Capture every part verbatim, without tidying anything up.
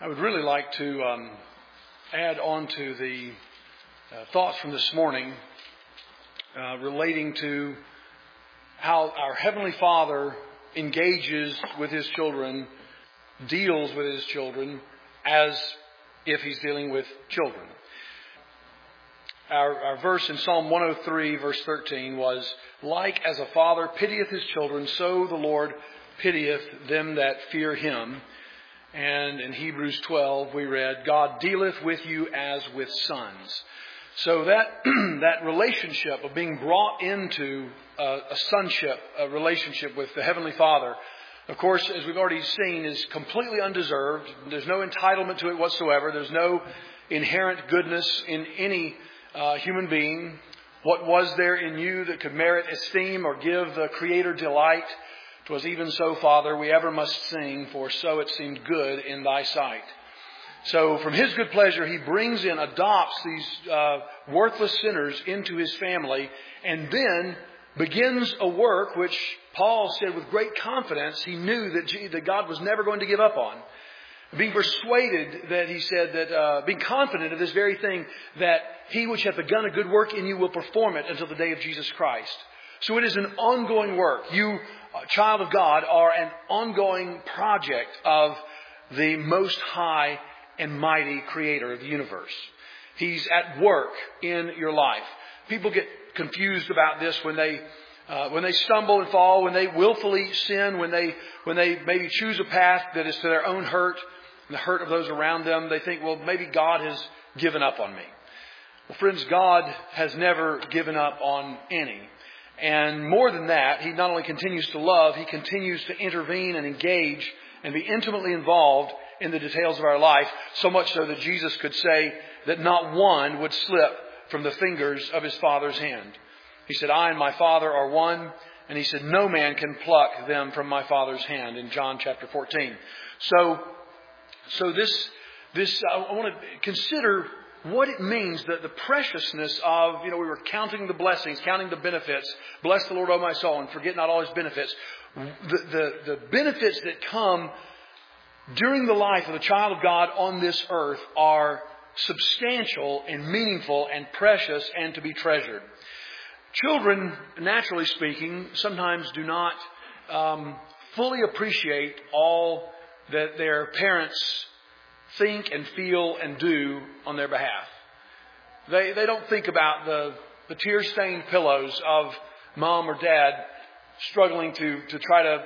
I would really like to um, add on to the uh, thoughts from this morning uh, relating to how our Heavenly Father engages with His children, deals with His children as if He's dealing with children. Our, our verse in Psalm one oh three, verse thirteen was, "Like as a father pitieth his children, so the Lord pitieth them that fear Him." And in Hebrews twelve we read, "God dealeth with you as with sons." So that that relationship of being brought into a, a sonship, a relationship with the Heavenly Father, of course, as we've already seen, is completely undeserved. There's no entitlement to it whatsoever. There's no inherent goodness in any uh, human being. What was there in you that could merit esteem or give the Creator delight? 'Twas even so, Father, we ever must sing, for so it seemed good in Thy sight. So from His good pleasure, He brings in, adopts these uh, worthless sinners into His family, and then begins a work which Paul said with great confidence he knew that, G- that God was never going to give up on. Being persuaded that he said that, uh, being confident of this very thing, that He which hath begun a good work in you will perform it until the day of Jesus Christ. So it is an ongoing work. You, a child of God, are an ongoing project of the Most High and Mighty Creator of the universe. He's at work in your life. People get confused about this when they uh, when they stumble and fall, when they willfully sin, when they when they maybe choose a path that is to their own hurt and the hurt of those around them. They think, well, maybe God has given up on me. Well, friends, God has never given up on any. And more than that, He not only continues to love, He continues to intervene and engage and be intimately involved in the details of our life, so much so that Jesus could say that not one would slip from the fingers of His Father's hand. He said, "I and my Father are one." And He said, "No man can pluck them from my Father's hand," in John chapter fourteen. So, so this, this I want to consider what it means, that the preciousness of, you know, we were counting the blessings, counting the benefits. Bless the Lord, O my soul, and forget not all His benefits. The, the, the benefits that come during the life of a child of God on this earth are substantial and meaningful and precious and to be treasured. Children, naturally speaking, sometimes do not um, fully appreciate all that their parents think and feel and do on their behalf. They they don't think about the, the tear-stained pillows of mom or dad struggling to, to try to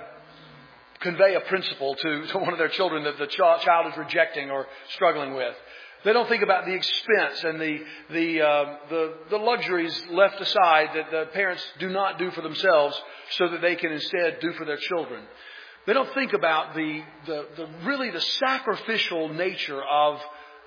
convey a principle to, to one of their children that the ch- child is rejecting or struggling with. They don't think about the expense and the the, uh, the the luxuries left aside that the parents do not do for themselves so that they can instead do for their children. They don't think about the, the, the really the sacrificial nature of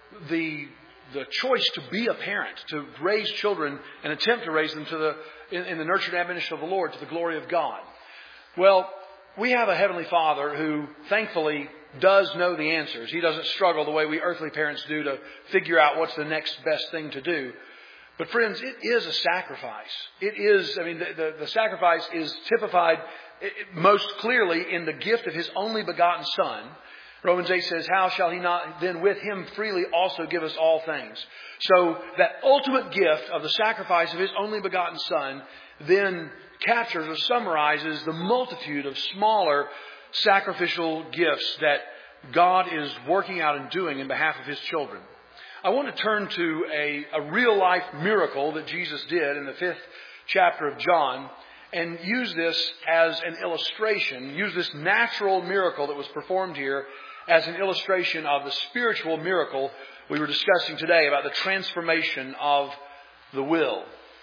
the the choice to be a parent, to raise children and attempt to raise them to the in, in the nurture and admonition of the Lord to the glory of God. Well, we have a Heavenly Father who thankfully does know the answers. He doesn't struggle the way we earthly parents do to figure out what's the next best thing to do. But friends, it is a sacrifice. It is, I mean, the, the, the sacrifice is typified most clearly in the gift of His only begotten Son. Romans eight says, "How shall He not then with Him freely also give us all things?" So that ultimate gift of the sacrifice of His only begotten Son then captures or summarizes the multitude of smaller sacrificial gifts that God is working out and doing in behalf of His children. I want to turn to a, a real life miracle that Jesus did in the fifth chapter of John and use this as an illustration, use this natural miracle that was performed here as an illustration of the spiritual miracle we were discussing today about the transformation of the will.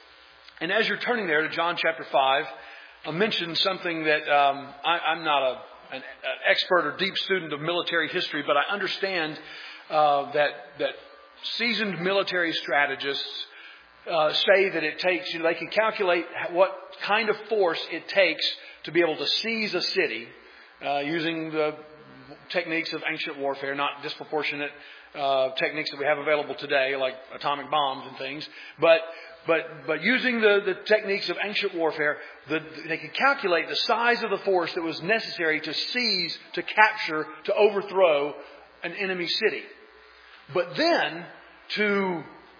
And as you're turning there to John chapter five, I'll mention something that um, I, I'm not a, an, an expert or deep student of military history, but I understand uh, that that seasoned military strategists uh, say that it takes, you know, they can calculate what kind of force it takes to be able to seize a city uh, using the techniques of ancient warfare, not disproportionate uh, techniques that we have available today, like atomic bombs and things, but But but using the, the techniques of ancient warfare, the, they could calculate the size of the force that was necessary to seize, to capture, to overthrow an enemy city. But then to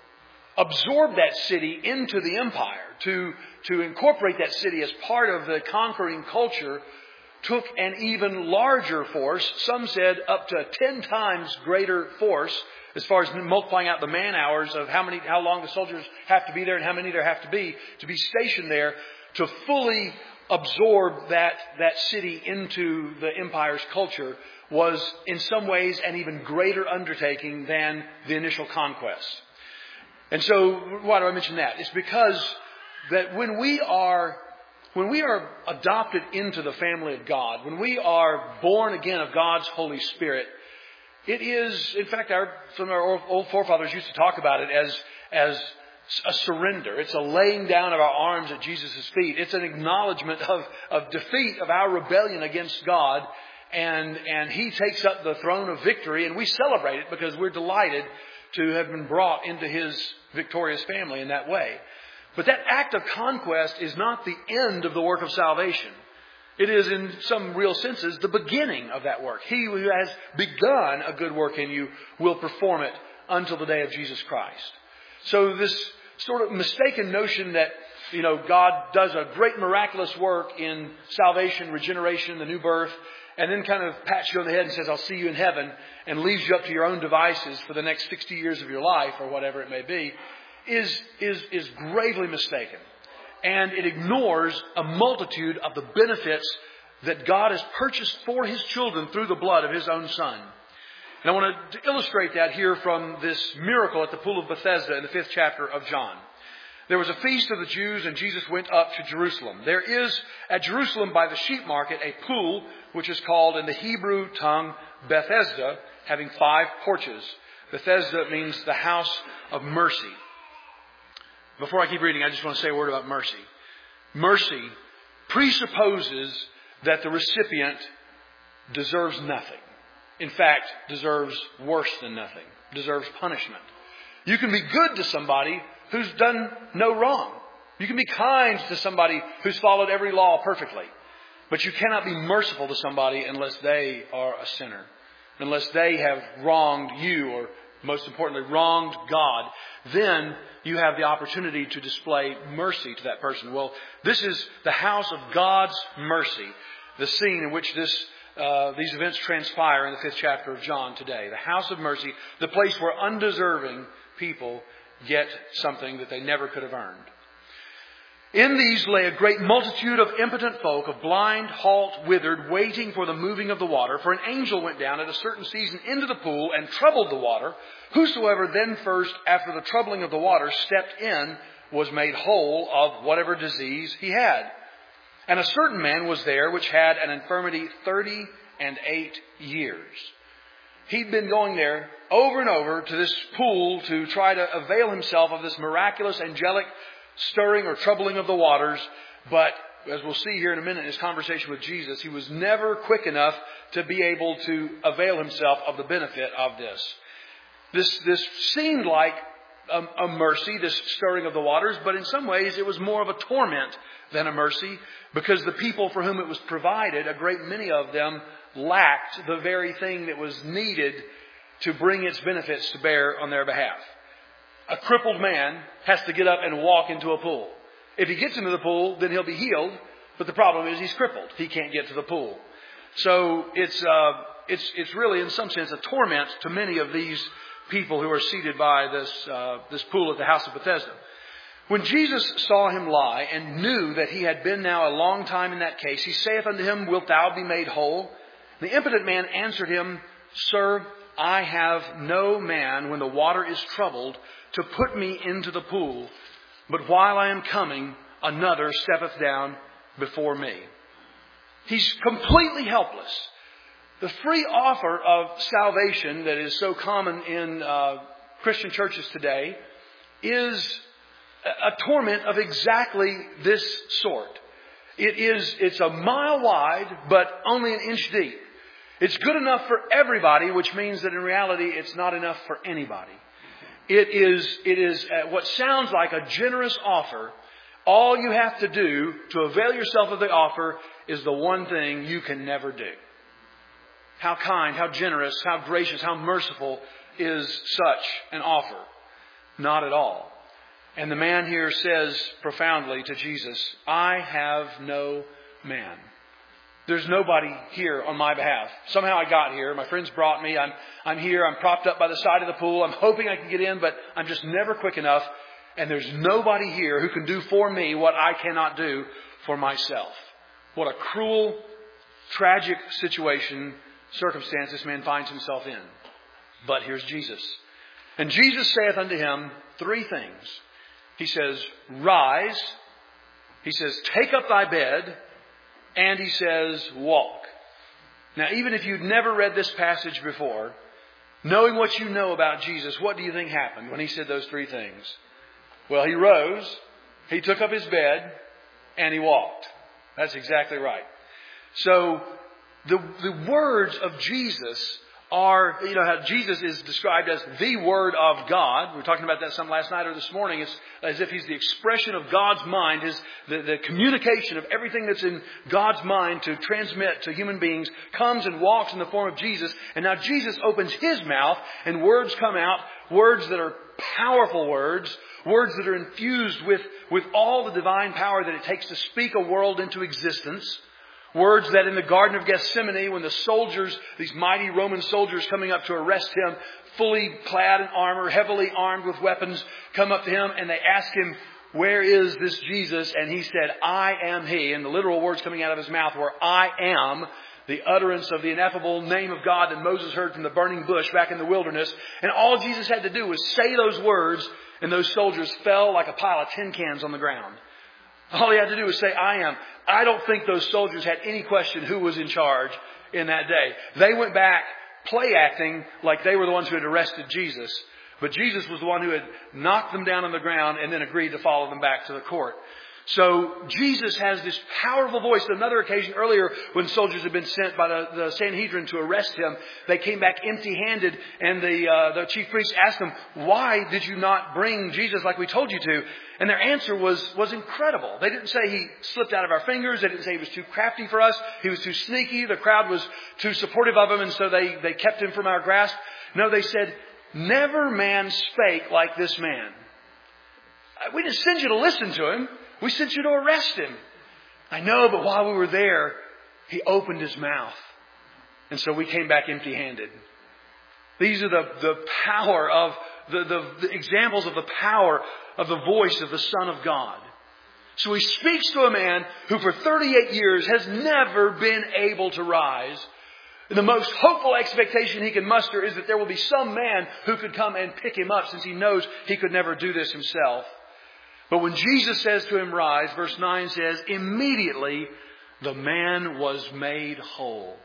absorb that city into the empire, to, to incorporate that city as part of the conquering culture, took an even larger force. Some said up to ten times greater force as far as multiplying out the man hours of how many, how long the soldiers have to be there and how many there have to be to be stationed there to fully absorb that, that city into the empire's culture was in some ways an even greater undertaking than the initial conquest. And so why do I mention that? It's because that when we are When we are adopted into the family of God, when we are born again of God's Holy Spirit, it is, in fact, our, some of our old forefathers used to talk about it as, as a surrender. It's a laying down of our arms at Jesus' feet. It's an acknowledgement of, of defeat of our rebellion against God. And, and He takes up the throne of victory, and we celebrate it because we're delighted to have been brought into His victorious family in that way. But that act of conquest is not the end of the work of salvation. It is, in some real senses, the beginning of that work. He who has begun a good work in you will perform it until the day of Jesus Christ. So this sort of mistaken notion that, you know, God does a great miraculous work in salvation, regeneration, the new birth, and then kind of pats you on the head and says, I'll see you in heaven, and leaves you up to your own devices for the next sixty years of your life, or whatever it may be, is, is, is gravely mistaken. And it ignores a multitude of the benefits that God has purchased for His children through the blood of His own Son. And I want to illustrate that here from this miracle at the Pool of Bethesda in the fifth chapter of John. There was a feast of the Jews, and Jesus went up to Jerusalem. There is at Jerusalem by the sheep market a pool, which is called in the Hebrew tongue Bethesda, having five porches. Bethesda means the house of mercy. Before I keep reading, I just want to say a word about mercy. Mercy presupposes that the recipient deserves nothing. In fact, deserves worse than nothing. Deserves punishment. You can be good to somebody who's done no wrong. You can be kind to somebody who's followed every law perfectly. But you cannot be merciful to somebody unless they are a sinner. Unless they have wronged you, or most importantly, wronged God. Then you have the opportunity to display mercy to that person. Well, this is the house of God's mercy. The scene in which this uh, these events transpire in the fifth chapter of John today. The house of mercy, the place where undeserving people get something that they never could have earned. In these lay a great multitude of impotent folk, of blind, halt, withered, waiting for the moving of the water. For an angel went down at a certain season into the pool and troubled the water. Whosoever then first, after the troubling of the water, stepped in, was made whole of whatever disease he had. And a certain man was there which had an infirmity thirty and eight years. He'd been going there over and over to this pool to try to avail himself of this miraculous angelic stirring or troubling of the waters. But as we'll see here in a minute in his conversation with Jesus, he was never quick enough to be able to avail himself of the benefit of this. This, this seemed like a, a mercy, this stirring of the waters, but in some ways it was more of a torment than a mercy, because the people for whom it was provided, a great many of them, lacked the very thing that was needed to bring its benefits to bear on their behalf. A crippled man has to get up and walk into a pool. If he gets into the pool, then he'll be healed. But the problem is he's crippled. He can't get to the pool. So it's uh, it's it's really, in some sense, a torment to many of these people who are seated by this uh, this pool at the house of Bethesda. When Jesus saw him lie and knew that he had been now a long time in that case, he saith unto him, Wilt thou be made whole? The impotent man answered him, Sir, I have no man when the water is troubled to put me into the pool, but while I am coming, another steppeth down before me. He's completely helpless. The free offer of salvation that is so common in uh, Christian churches today is a torment of exactly this sort. It is, it's a mile wide, but only an inch deep. It's good enough for everybody, which means that in reality, it's not enough for anybody. It is, it is what sounds like a generous offer. All you have to do to avail yourself of the offer is the one thing you can never do. how kind, how generous, how gracious, how merciful is such an offer? Not at all. And the man here says profoundly to Jesus, I have no man. There's nobody here on my behalf. Somehow I got here. My friends brought me. I'm, I'm here. I'm propped up by the side of the pool. I'm hoping I can get in, but I'm just never quick enough. And there's nobody here who can do for me what I cannot do for myself. What a cruel, tragic situation, circumstance this man finds himself in. But here's Jesus. And Jesus saith unto him three things. He says, rise. He says, take up thy bed. And he says, walk. Now, even if you'd never read this passage before, knowing what you know about Jesus, what do you think happened when he said those three things? Well, he rose, he took up his bed, and he walked. That's exactly right. So, the, the words of Jesus are, you know, how Jesus is described as the Word of God. We were talking about that some last night or this morning. It's as if He's the expression of God's mind, His the, the communication of everything that's in God's mind to transmit to human beings comes and walks in the form of Jesus. And now Jesus opens His mouth and words come out, words that are powerful words, words that are infused with, with all the divine power that it takes to speak a world into existence. Words that in the Garden of Gethsemane, when the soldiers, these mighty Roman soldiers coming up to arrest him, fully clad in armor, heavily armed with weapons, come up to him and they ask him, where is this Jesus? And he said, I am he. And the literal words coming out of his mouth were, I am, the utterance of the ineffable name of God that Moses heard from the burning bush back in the wilderness. And all Jesus had to do was say those words, and those soldiers fell like a pile of tin cans on the ground. All he had to do was say, I am. I don't think those soldiers had any question who was in charge in that day. They went back play acting like they were the ones who had arrested Jesus. But Jesus was the one who had knocked them down on the ground and then agreed to follow them back to the court. So Jesus has this powerful voice. On another occasion earlier, when soldiers had been sent by the, the Sanhedrin to arrest him, they came back empty-handed, and the uh, the chief priests asked them, "Why did you not bring Jesus like we told you to?" And their answer was was incredible. They didn't say he slipped out of our fingers. They didn't say he was too crafty for us. He was too sneaky. The crowd was too supportive of him, and so they they kept him from our grasp. No, they said, "Never man spake like this man." We didn't send you to listen to him. We sent you to arrest him. I know, but while we were there, he opened his mouth. And so we came back empty-handed. These are the, the power of, the, the, the examples of the power of the voice of the Son of God. So he speaks to a man who for thirty-eight years has never been able to rise. And the most hopeful expectation he can muster is that there will be some man who could come and pick him up, since he knows he could never do this himself. But when Jesus says to him, "Rise," verse nine says, immediately the man was made whole.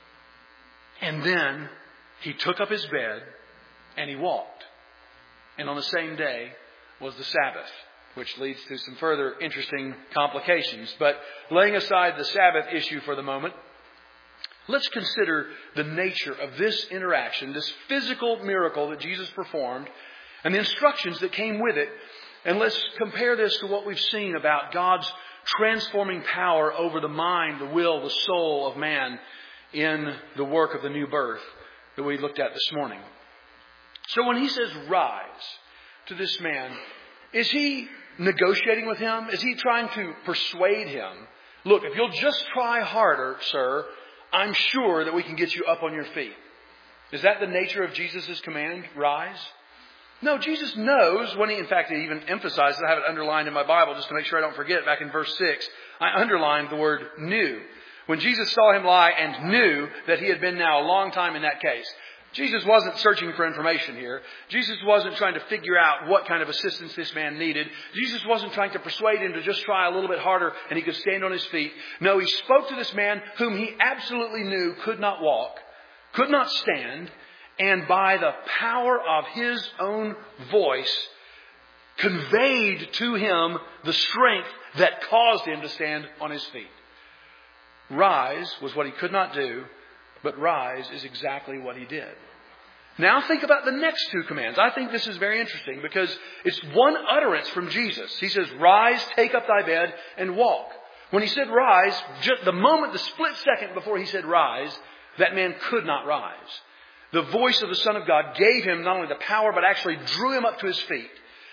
And then he took up his bed and he walked. And on the same day was the Sabbath, which leads to some further interesting complications. But laying aside the Sabbath issue for the moment, let's consider the nature of this interaction, this physical miracle that Jesus performed, and the instructions that came with it. And let's compare this to what we've seen about God's transforming power over the mind, the will, the soul of man in the work of the new birth that we looked at this morning. So when he says rise to this man, is he negotiating with him? Is he trying to persuade him? Look, if you'll just try harder, sir, I'm sure that we can get you up on your feet. Is that the nature of Jesus' command, rise? No, Jesus knows when he, in fact, he even emphasizes, I have it underlined in my Bible just to make sure I don't forget, back in verse six, I underlined the word knew. When Jesus saw him lie and knew that he had been now a long time in that case. Jesus wasn't searching for information here. Jesus wasn't trying to figure out what kind of assistance this man needed. Jesus wasn't trying to persuade him to just try a little bit harder and he could stand on his feet. No, he spoke to this man whom he absolutely knew could not walk, could not stand, and by the power of his own voice, conveyed to him the strength that caused him to stand on his feet. Rise was what he could not do, but rise is exactly what he did. Now think about the next two commands. I think this is very interesting because it's one utterance from Jesus. He says, rise, take up thy bed, and walk. When he said rise, just the moment, the split second before he said rise, that man could not rise. The voice of the Son of God gave him not only the power, but actually drew him up to his feet.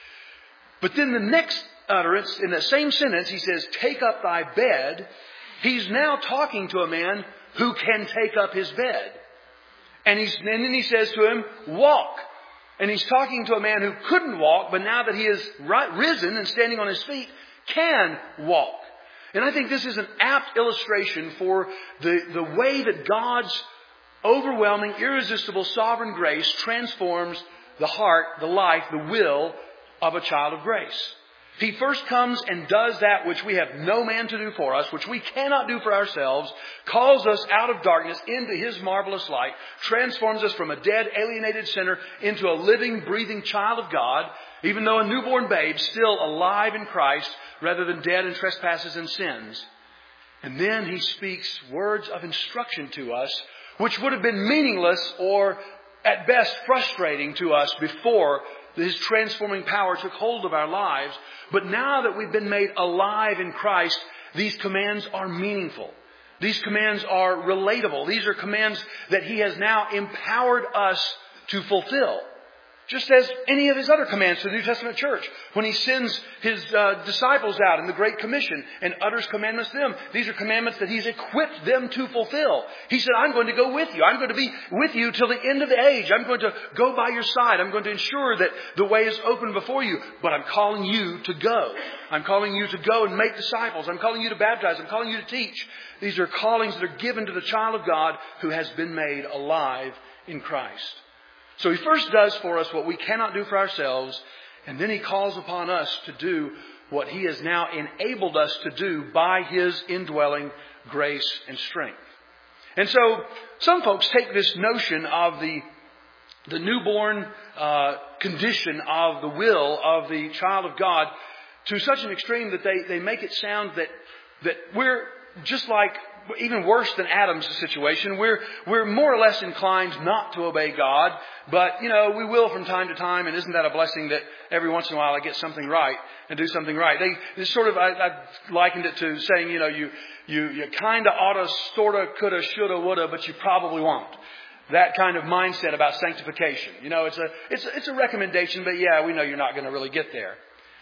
But then the next utterance, in the same sentence, he says, take up thy bed. He's now talking to a man who can take up his bed. And, he's, and then he says to him, walk. And he's talking to a man who couldn't walk, but now that he is risen and standing on his feet, can walk. And I think this is an apt illustration for the, the way that God's overwhelming, irresistible, sovereign grace transforms the heart, the life, the will of a child of grace. He first comes and does that which we have no man to do for us, which we cannot do for ourselves, calls us out of darkness into His marvelous light, transforms us from a dead, alienated sinner into a living, breathing child of God, even though a newborn babe, still alive in Christ rather than dead in trespasses and sins. And then He speaks words of instruction to us, which would have been meaningless or at best frustrating to us before His transforming power took hold of our lives. But now that we've been made alive in Christ, these commands are meaningful. These commands are relatable. These are commands that He has now empowered us to fulfill. Just as any of His other commands to the New Testament church. When He sends His uh, disciples out in the Great Commission and utters commandments to them, these are commandments that He's equipped them to fulfill. He said, I'm going to go with you. I'm going to be with you till the end of the age. I'm going to go by your side. I'm going to ensure that the way is open before you. But I'm calling you to go. I'm calling you to go and make disciples. I'm calling you to baptize. I'm calling you to teach. These are callings that are given to the child of God who has been made alive in Christ. So He first does for us what we cannot do for ourselves, and then He calls upon us to do what He has now enabled us to do by His indwelling grace and strength. And so some folks take this notion of the, the newborn uh, condition of the will of the child of God to such an extreme that they, they make it sound that, that we're just like, even worse than Adam's situation, we're we're more or less inclined not to obey God, but, you know, we will from time to time, and isn't that a blessing that every once in a while I get something right and do something right? They, they sort of, I, I likened it to saying, you know, you you you kind of oughta, sorta, coulda, shoulda, woulda, but you probably won't. That kind of mindset about sanctification. You know, it's a it's a, it's a recommendation, but yeah, we know you're not going to really get there.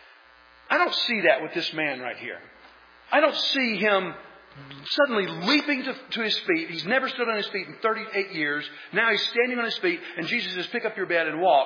I don't see that with this man right here. I don't see him suddenly leaping to, to his feet. He's never stood on his feet in thirty-eight years. Now he's standing on his feet, and Jesus says, pick up your bed and walk.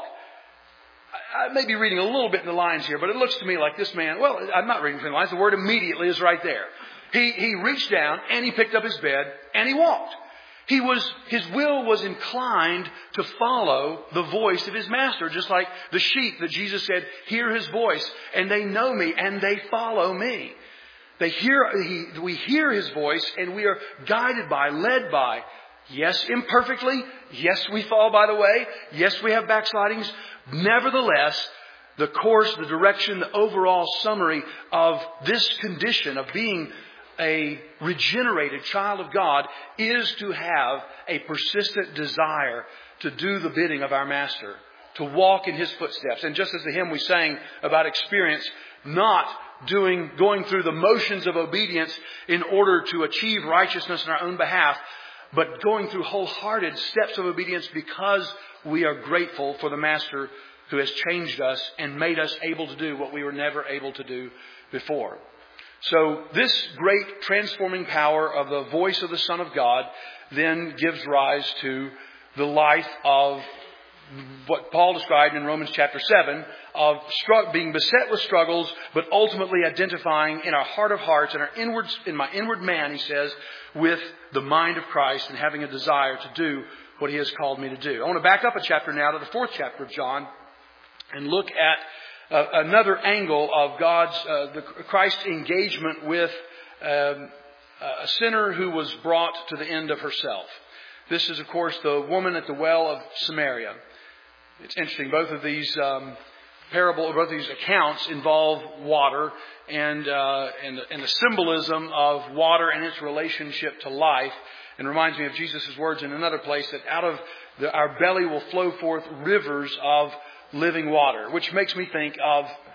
I, I may be reading a little bit in the lines here, but it looks to me like this man, well, I'm not reading between the lines. The word immediately is right there. He, he reached down, and he picked up his bed, and he walked. He was, his will was inclined to follow the voice of his master, just like the sheep that Jesus said, hear his voice, and they know me, and they follow me. They hear, he, we hear His voice, and we are guided by, led by. Yes, imperfectly. Yes, we fall by the way. Yes, we have backslidings. Nevertheless, the course, the direction, the overall summary of this condition of being a regenerated child of God is to have a persistent desire to do the bidding of our Master, to walk in His footsteps. And just as the hymn we sang about experience, not doing, going through the motions of obedience in order to achieve righteousness in our own behalf, but going through wholehearted steps of obedience because we are grateful for the Master who has changed us and made us able to do what we were never able to do before. So this great transforming power of the voice of the Son of God then gives rise to the life of what Paul described in Romans chapter seven, of being beset with struggles, but ultimately identifying in our heart of hearts, in our inward, in my inward man, he says, with the mind of Christ and having a desire to do what He has called me to do. I want to back up a chapter now to the fourth chapter of John and look at uh, another angle of God's, uh, the Christ's engagement with um, a sinner who was brought to the end of herself. This is, of course, the woman at the well of Samaria. It's interesting. Both of these um, parable, both of these accounts involve water and uh, and, and the symbolism of water and its relationship to life. And reminds me of Jesus' words in another place that out of the, our belly will flow forth rivers of living water, which makes me think of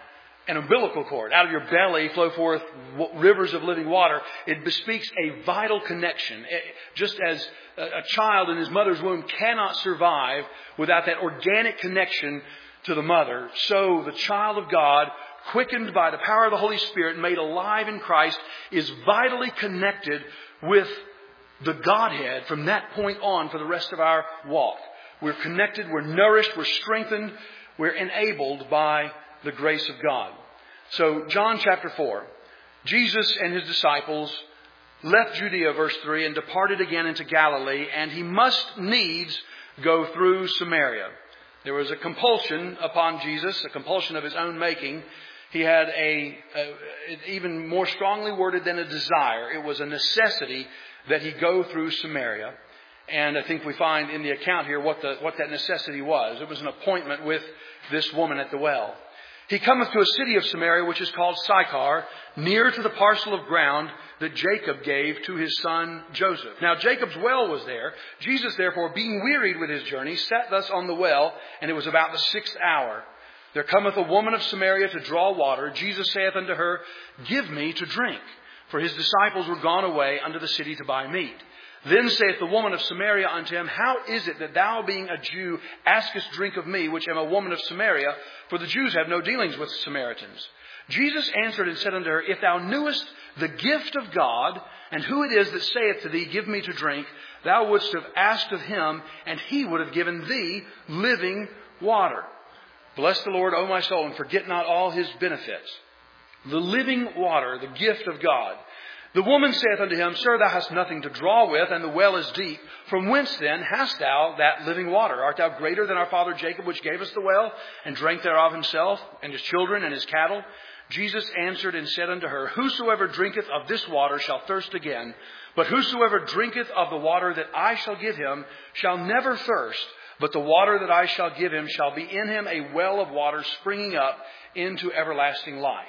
an umbilical cord. Out of your belly flow forth rivers of living water. It bespeaks a vital connection. Just as a child in his mother's womb cannot survive without that organic connection to the mother, so the child of God, quickened by the power of the Holy Spirit, made alive in Christ, is vitally connected with the Godhead from that point on for the rest of our walk. We're connected, we're nourished, we're strengthened, we're enabled by the grace of God. So, John chapter four. Jesus and his disciples left Judea, verse three, and departed again into Galilee, and he must needs go through Samaria. There was a compulsion upon Jesus, a compulsion of his own making. He had a, a even more strongly worded than a desire. It was a necessity that he go through Samaria. And I think we find in the account here what the what that necessity was. It was an appointment with this woman at the well. He cometh to a city of Samaria, which is called Sychar, near to the parcel of ground that Jacob gave to his son Joseph. Now Jacob's well was there. Jesus, therefore, being wearied with his journey, sat thus on the well, and it was about the sixth hour. There cometh a woman of Samaria to draw water. Jesus saith unto her, Give me to drink. For his disciples were gone away unto the city to buy meat. Then saith the woman of Samaria unto him, How is it that thou, being a Jew, askest drink of me, which am a woman of Samaria? For the Jews have no dealings with Samaritans. Jesus answered and said unto her, If thou knewest the gift of God, and who it is that saith to thee, Give me to drink, thou wouldst have asked of him, and he would have given thee living water. Bless the Lord, O my soul, and forget not all his benefits. The living water, the gift of God. The woman saith unto him, Sir, thou hast nothing to draw with, and the well is deep. From whence then hast thou that living water? Art thou greater than our father Jacob, which gave us the well, and drank thereof himself, and his children, and his cattle? Jesus answered and said unto her, Whosoever drinketh of this water shall thirst again. But whosoever drinketh of the water that I shall give him shall never thirst. But the water that I shall give him shall be in him a well of water springing up into everlasting life.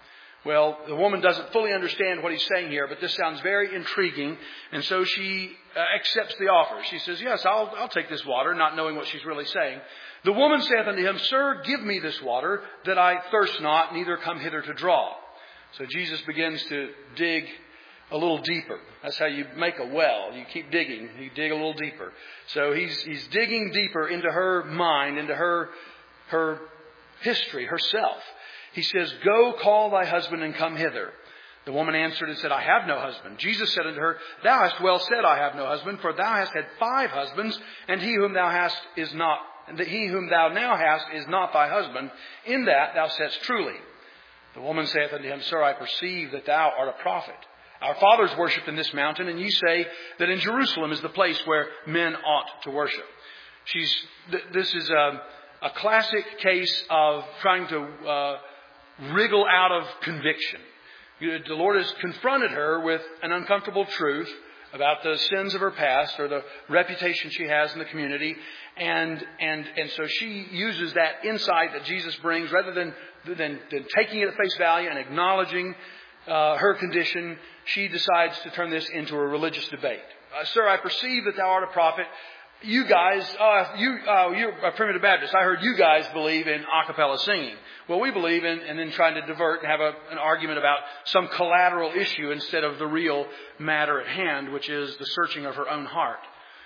Well, the woman doesn't fully understand what he's saying here, but this sounds very intriguing. And so she uh, accepts the offer. She says, Yes, I'll, I'll take this water, not knowing what she's really saying. The woman saith unto him, Sir, give me this water, that I thirst not, neither come hither to draw. So Jesus begins to dig a little deeper. That's how you make a well. You keep digging. You dig a little deeper. So he's he's digging deeper into her mind, into her her history, herself. He says, Go, call thy husband, and come hither. The woman answered and said, I have no husband. Jesus said unto her, Thou hast well said, I have no husband, for thou hast had five husbands, and he whom thou hast is not, and that he whom thou now hast is not thy husband. In that thou saidst truly. The woman saith unto him, Sir, I perceive that thou art a prophet. Our fathers worshipped in this mountain, and ye say that in Jerusalem is the place where men ought to worship. She's. Th- this is a, a classic case of trying to uh, wriggle out of conviction. The Lord has confronted her with an uncomfortable truth about the sins of her past or the reputation she has in the community. And and and so she uses that insight that Jesus brings rather than, than, than taking it at face value and acknowledging uh, her condition. She decides to turn this into a religious debate. Uh, Sir, I perceive that thou art a prophet. You guys, uh, you, uh, you're a primitive Baptist. I heard you guys believe in a cappella singing. Well, we believe in, and then trying to divert and have a, an argument about some collateral issue instead of the real matter at hand, which is the searching of her own heart.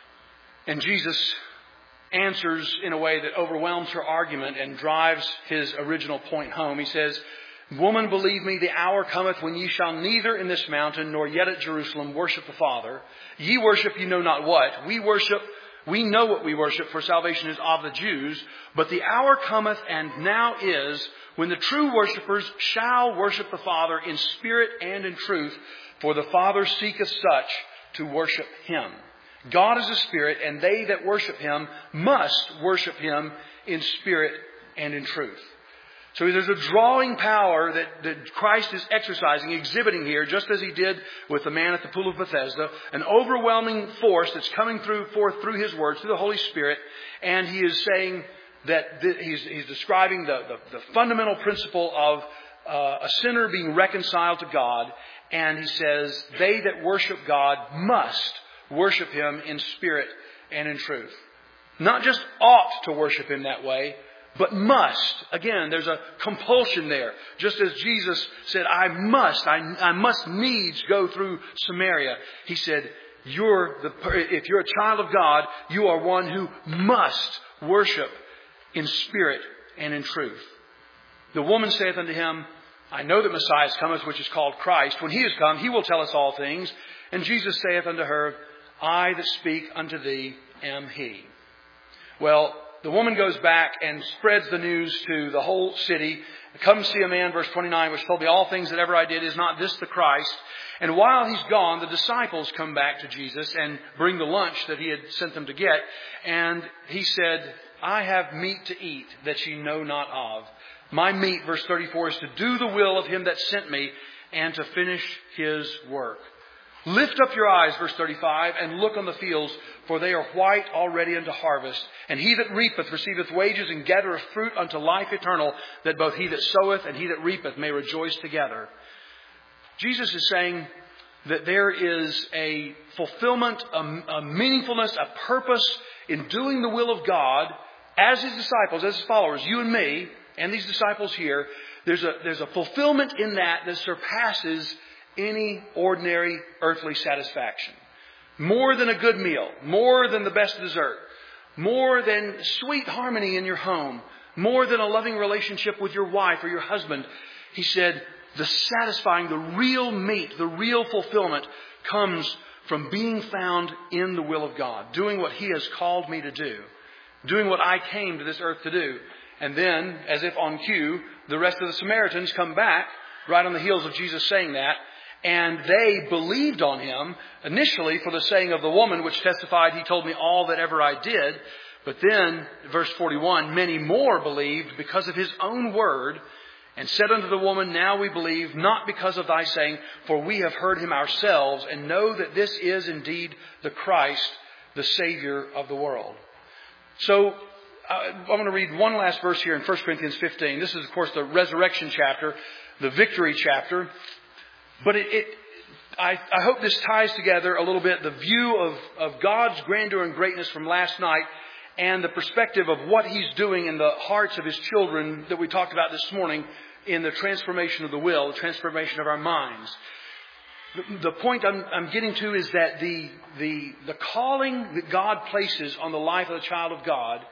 And Jesus answers in a way that overwhelms her argument and drives his original point home. He says, Woman, believe me, the hour cometh when ye shall neither in this mountain nor yet at Jerusalem worship the Father. Ye worship ye know not what. We worship We know what we worship, for salvation is of the Jews. But the hour cometh, and now is, when the true worshippers shall worship the Father in spirit and in truth, for the Father seeketh such to worship him. God is a spirit, and they that worship him must worship him in spirit and in truth. So there's a drawing power that, that Christ is exercising, exhibiting here, just as he did with the man at the pool of Bethesda. An overwhelming force that's coming through forth through his words, through the Holy Spirit. And he is saying that th- he's, he's describing the, the, the fundamental principle of uh, a sinner being reconciled to God. And he says, they that worship God must worship him in spirit and in truth. Not just ought to worship him that way, but must. Again, there's a compulsion there. Just as Jesus said, I must, I, I must needs go through Samaria. He said, you're the, if you're a child of God, you are one who must worship in spirit and in truth. The woman saith unto him, I know that Messiah cometh, which is called Christ. When he is come, he will tell us all things. And Jesus saith unto her, I that speak unto thee am he. Well, the woman goes back and spreads the news to the whole city. Come see a man, verse twenty-nine, which told me all things that ever I did. Is not this the Christ? And while he's gone, the disciples come back to Jesus and bring the lunch that he had sent them to get. And he said, I have meat to eat that ye know not of. My meat, verse thirty-four, is to do the will of him that sent me and to finish his work. Lift up your eyes, verse thirty-five, and look on the fields, for they are white already unto harvest. And he that reapeth receiveth wages and gathereth fruit unto life eternal, that both he that soweth and he that reapeth may rejoice together. Jesus is saying that there is a fulfillment, a, a meaningfulness, a purpose in doing the will of God as his disciples, as his followers, you and me, and these disciples here. There's a, there's a fulfillment in that that surpasses any ordinary earthly satisfaction. More than a good meal, more than the best dessert, more than sweet harmony in your home, more than a loving relationship with your wife or your husband. He said, the satisfying, the real meat, the real fulfillment comes from being found in the will of God, doing what he has called me to do, doing what I came to this earth to do. And then, as if on cue, the rest of the Samaritans come back right on the heels of Jesus saying that. And they believed on him initially for the saying of the woman, which testified, he told me all that ever I did. But then, verse forty-one, many more believed because of his own word, and said unto the woman, now we believe, not because of thy saying, for we have heard him ourselves, and know that this is indeed the Christ, the Savior of the world. So, I'm going to read one last verse here in First Corinthians fifteen. This is, of course, the resurrection chapter, the victory chapter. But it, it I, I hope this ties together a little bit the view of, of God's grandeur and greatness from last night and the perspective of what he's doing in the hearts of his children that we talked about this morning in the transformation of the will, the transformation of our minds. The, the point I'm, I'm getting to is that the, the, the calling that God places on the life of the child of God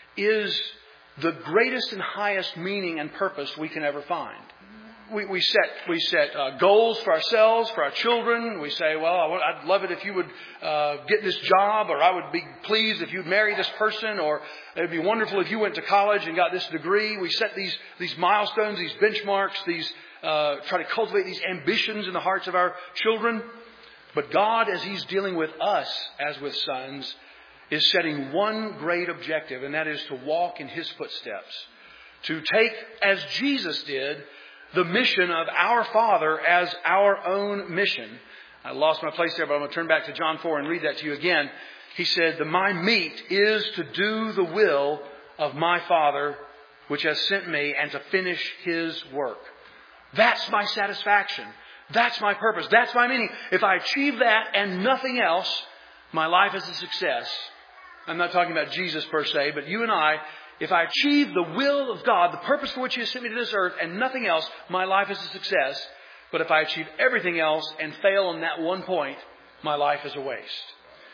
is the greatest and highest meaning and purpose we can ever find. We, we set we set uh, goals for ourselves, for our children. We say, well, I would, I'd love it if you would uh, get this job, or I would be pleased if you'd marry this person, or it would be wonderful if you went to college and got this degree. We set these these milestones, these benchmarks, these uh, try to cultivate these ambitions in the hearts of our children. But God, as he's dealing with us as with sons, is setting one great objective, and that is to walk in his footsteps. To take, as Jesus did, the mission of our Father as our own mission. I lost my place there, but I'm going to turn back to John four and read that to you again. He said, my meat is to do the will of my Father, which has sent me, and to finish his work. That's my satisfaction. That's my purpose. That's my meaning. If I achieve that and nothing else, my life is a success. I'm not talking about Jesus per se, but you and I, if I achieve the will of God, the purpose for which he has sent me to this earth, and nothing else, my life is a success. But if I achieve everything else and fail on that one point, my life is a waste.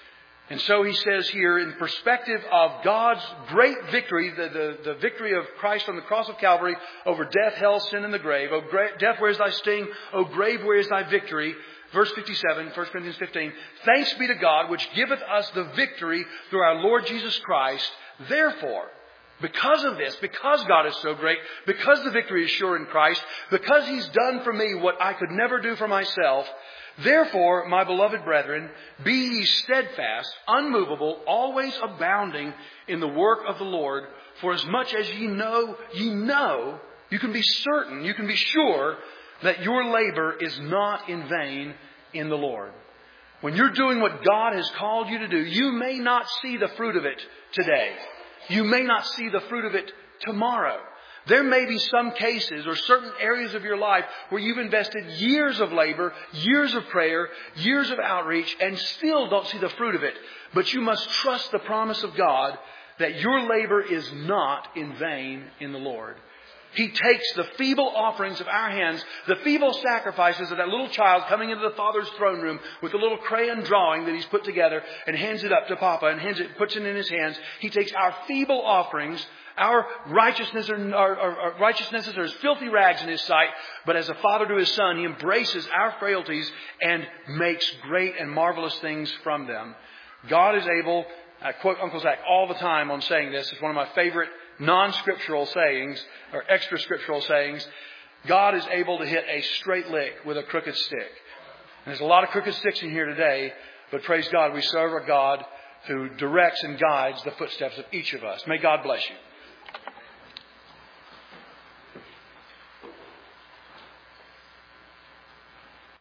And so he says here, in perspective of God's great victory, the, the, the victory of Christ on the cross of Calvary over death, hell, sin, and the grave. O gra- death, where is thy sting? O grave, where is thy victory? Verse fifty-seven, First Corinthians fifteen. Thanks be to God, which giveth us the victory through our Lord Jesus Christ. Therefore, because of this, because God is so great, because the victory is sure in Christ, because he's done for me what I could never do for myself, therefore, my beloved brethren, be ye steadfast, unmovable, always abounding in the work of the Lord, for as much as ye know, ye know, you can be certain, you can be sure that your labor is not in vain in the Lord. When you're doing what God has called you to do, you may not see the fruit of it today. You may not see the fruit of it tomorrow. There may be some cases or certain areas of your life where you've invested years of labor, years of prayer, years of outreach, and still don't see the fruit of it. But you must trust the promise of God that your labor is not in vain in the Lord. He takes the feeble offerings of our hands, the feeble sacrifices of that little child coming into the Father's throne room with a little crayon drawing that he's put together, and hands it up to Papa and hands it, puts it in his hands. He takes our feeble offerings, our righteousness are, our, our, our righteousnesses are as filthy rags in his sight, but as a father to his son, he embraces our frailties and makes great and marvelous things from them. God is able, I quote Uncle Zach all the time on saying this, it's one of my favorite non-scriptural sayings, or extra-scriptural sayings. God is able to hit a straight lick with a crooked stick. And there's a lot of crooked sticks in here today, but praise God, we serve a God who directs and guides the footsteps of each of us. May God bless you.